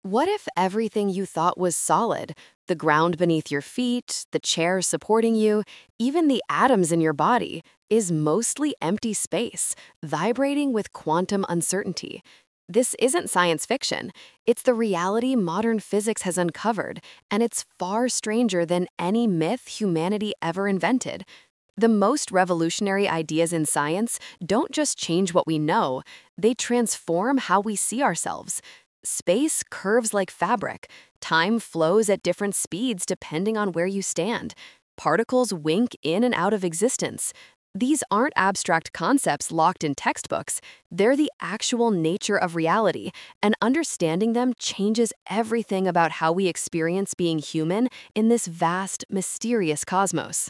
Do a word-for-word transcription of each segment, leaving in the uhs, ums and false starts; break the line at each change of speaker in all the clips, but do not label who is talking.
What if everything you thought was solid, the ground beneath your feet, the chair supporting you, even the atoms in your body, is mostly empty space, vibrating with quantum uncertainty? This isn't science fiction. It's the reality modern physics has uncovered, and it's far stranger than any myth humanity ever invented. The most revolutionary ideas in science don't just change what we know, they transform how we see ourselves. Space curves like fabric. Time flows at different speeds depending on where you stand. Particles wink in and out of existence. These aren't abstract concepts locked in textbooks. They're the actual nature of reality, and understanding them changes everything about how we experience being human in this vast, mysterious cosmos.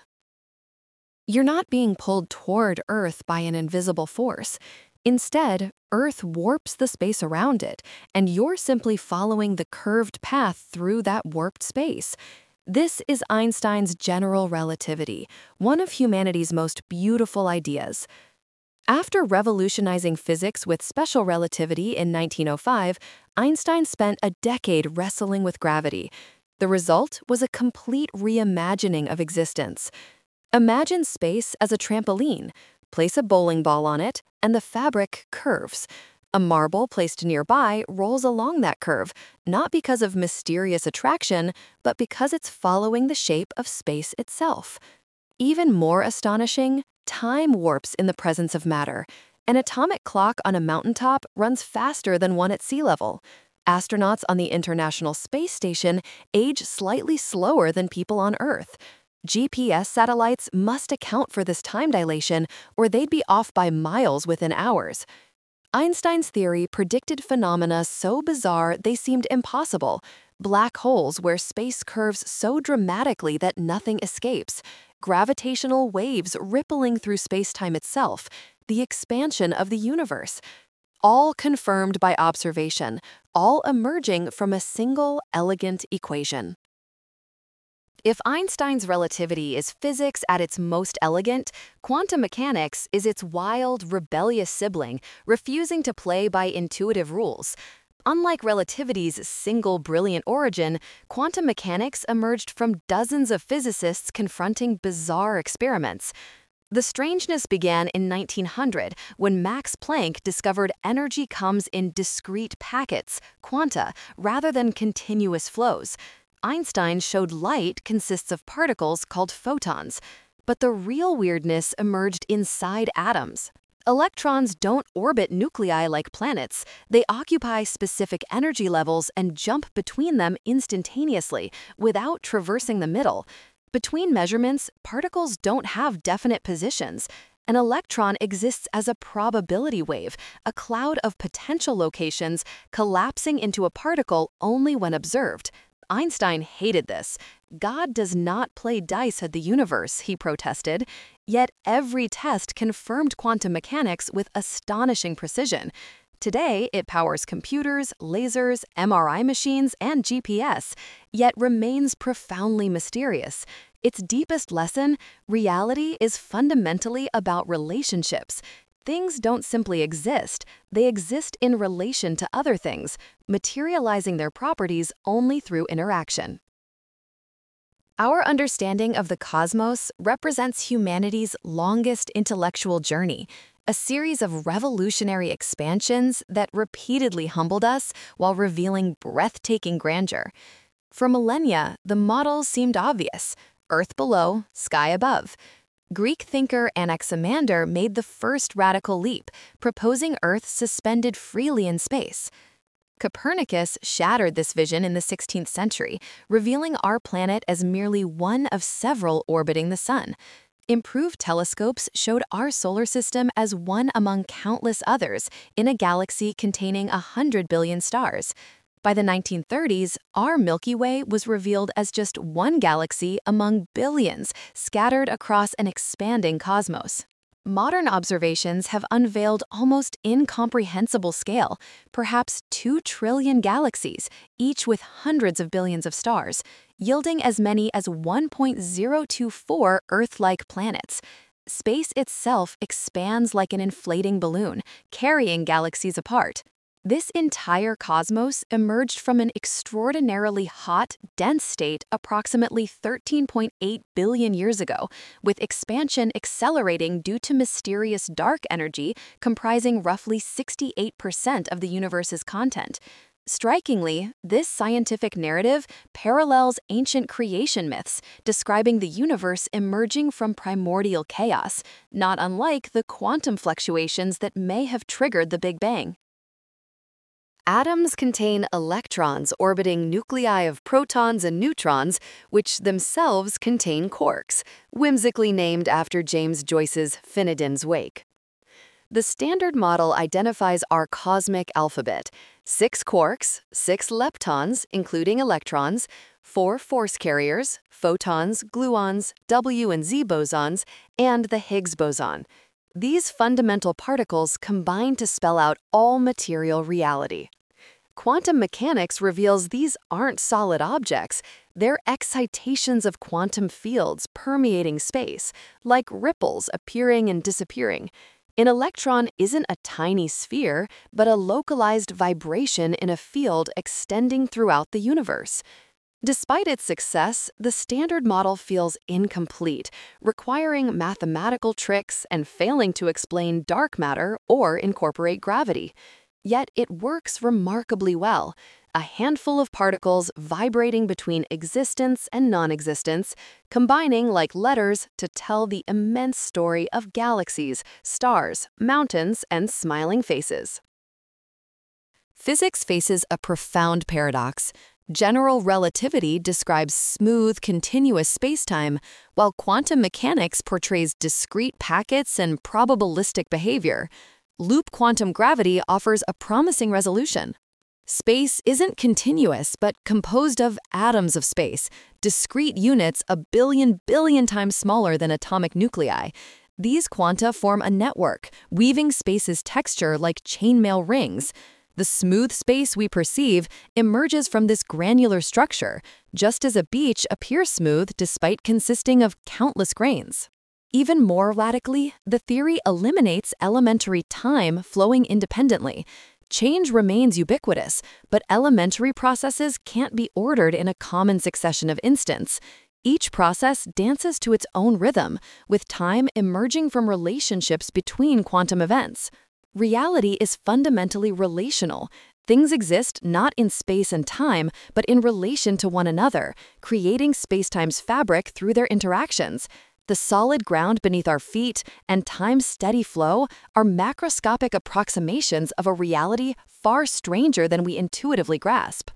You're not being pulled toward Earth by an invisible force. Instead, Earth warps the space around it, and you're simply following the curved path through that warped space. This is Einstein's general relativity, one of humanity's most beautiful ideas. After revolutionizing physics with special relativity in nineteen oh five, Einstein spent a decade wrestling with gravity. The result was a complete reimagining of existence. Imagine space as a trampoline. Place a bowling ball on it, and the fabric curves. A marble placed nearby rolls along that curve, not because of mysterious attraction, but because it's following the shape of space itself. Even more astonishing, time warps in the presence of matter. An atomic clock on a mountaintop runs faster than one at sea level. Astronauts on the International Space Station age slightly slower than people on Earth. G P S satellites must account for this time dilation, or they'd be off by miles within hours. Einstein's theory predicted phenomena so bizarre they seemed impossible. Black holes where space curves so dramatically that nothing escapes. Gravitational waves rippling through space-time itself. The expansion of the universe. All confirmed by observation, all emerging from a single, elegant equation. If Einstein's relativity is physics at its most elegant, quantum mechanics is its wild, rebellious sibling, refusing to play by intuitive rules. Unlike relativity's single brilliant origin, quantum mechanics emerged from dozens of physicists confronting bizarre experiments. The strangeness began in nineteen hundred when Max Planck discovered energy comes in discrete packets, quanta, rather than continuous flows. Einstein showed light consists of particles called photons, but the real weirdness emerged inside atoms. Electrons don't orbit nuclei like planets. They occupy specific energy levels and jump between them instantaneously without traversing the middle. Between measurements, particles don't have definite positions. An electron exists as a probability wave, a cloud of potential locations collapsing into a particle only when observed. Einstein hated this. God does not play dice at the universe, he protested. Yet every test confirmed quantum mechanics with astonishing precision. Today, it powers computers, lasers, M R I machines, and G P S, yet remains profoundly mysterious. Its deepest lesson, reality is fundamentally about relationships. Things don't simply exist, they exist in relation to other things, materializing their properties only through interaction. Our understanding of the cosmos represents humanity's longest intellectual journey, a series of revolutionary expansions that repeatedly humbled us while revealing breathtaking grandeur. For millennia, the models seemed obvious: Earth below, sky above. Greek thinker Anaximander made the first radical leap, proposing Earth suspended freely in space. Copernicus shattered this vision in the sixteenth century, revealing our planet as merely one of several orbiting the sun. Improved telescopes showed our solar system as one among countless others in a galaxy containing a hundred billion stars. By the nineteen thirties, our Milky Way was revealed as just one galaxy among billions scattered across an expanding cosmos. Modern observations have unveiled almost incomprehensible scale, perhaps two trillion galaxies, each with hundreds of billions of stars, yielding as many as one point zero two four Earth-like planets. Space itself expands like an inflating balloon, carrying galaxies apart. This entire cosmos emerged from an extraordinarily hot, dense state approximately thirteen point eight billion years ago, with expansion accelerating due to mysterious dark energy comprising roughly sixty-eight percent of the universe's content. Strikingly, this scientific narrative parallels ancient creation myths describing the universe emerging from primordial chaos, not unlike the quantum fluctuations that may have triggered the Big Bang. Atoms contain electrons orbiting nuclei of protons and neutrons, which themselves contain quarks, whimsically named after James Joyce's Finnegans Wake. The Standard Model identifies our cosmic alphabet: six quarks, six leptons, including electrons, four force carriers, photons, gluons, W and Z bosons, and the Higgs boson. These fundamental particles combine to spell out all material reality. Quantum mechanics reveals these aren't solid objects, they're excitations of quantum fields permeating space, like ripples appearing and disappearing. An electron isn't a tiny sphere, but a localized vibration in a field extending throughout the universe. Despite its success, the Standard Model feels incomplete, requiring mathematical tricks and failing to explain dark matter or incorporate gravity. Yet it works remarkably well. A handful of particles vibrating between existence and non-existence, combining like letters to tell the immense story of galaxies, stars, mountains, and smiling faces. Physics faces a profound paradox. General relativity describes smooth, continuous spacetime, while quantum mechanics portrays discrete packets and probabilistic behavior. Loop quantum gravity offers a promising resolution. Space isn't continuous, but composed of atoms of space, discrete units a billion billion times smaller than atomic nuclei. These quanta form a network, weaving space's texture like chainmail rings. The smooth space we perceive emerges from this granular structure, just as a beach appears smooth despite consisting of countless grains. Even more radically, the theory eliminates elementary time flowing independently. Change remains ubiquitous, but elementary processes can't be ordered in a common succession of instants. Each process dances to its own rhythm, with time emerging from relationships between quantum events. Reality is fundamentally relational. Things exist not in space and time, but in relation to one another, creating spacetime's fabric through their interactions. The solid ground beneath our feet and time's steady flow are macroscopic approximations of a reality far stranger than we intuitively grasp.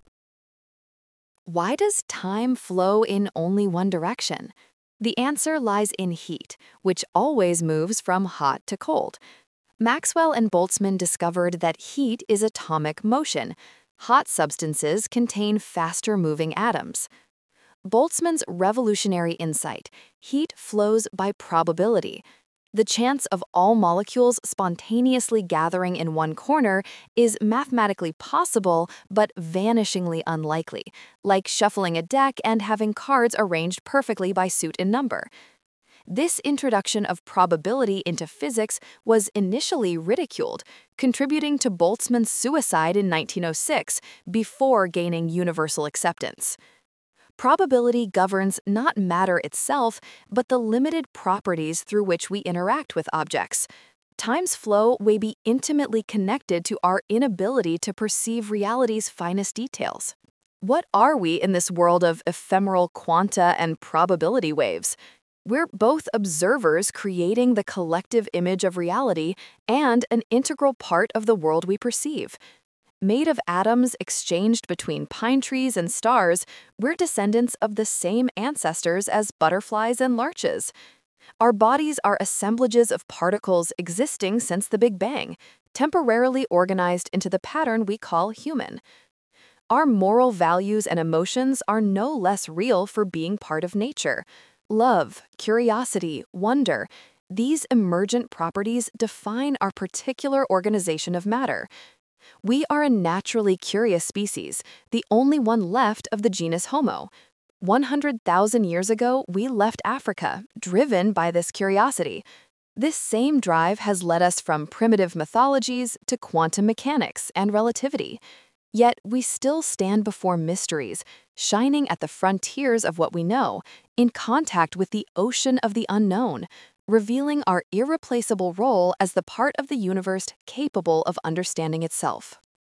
Why does time flow in only one direction? The answer lies in heat, which always moves from hot to cold. Maxwell and Boltzmann discovered that heat is atomic motion. Hot substances contain faster-moving atoms. Boltzmann's revolutionary insight: heat flows by probability. The chance of all molecules spontaneously gathering in one corner is mathematically possible, but vanishingly unlikely, like shuffling a deck and having cards arranged perfectly by suit and number. This introduction of probability into physics was initially ridiculed, contributing to Boltzmann's suicide in nineteen oh six before gaining universal acceptance. Probability governs not matter itself, but the limited properties through which we interact with objects. Time's flow may be intimately connected to our inability to perceive reality's finest details. What are we in this world of ephemeral quanta and probability waves? We're both observers creating the collective image of reality and an integral part of the world we perceive. Made of atoms exchanged between pine trees and stars, we're descendants of the same ancestors as butterflies and larches. Our bodies are assemblages of particles existing since the Big Bang, temporarily organized into the pattern we call human. Our moral values and emotions are no less real for being part of nature. Love, curiosity, wonder, these emergent properties define our particular organization of matter. We are a naturally curious species, the only one left of the genus Homo. one hundred thousand years ago, we left Africa, driven by this curiosity. This same drive has led us from primitive mythologies to quantum mechanics and relativity. Yet we still stand before mysteries, shining at the frontiers of what we know, in contact with the ocean of the unknown, revealing our irreplaceable role as the part of the universe capable of understanding itself.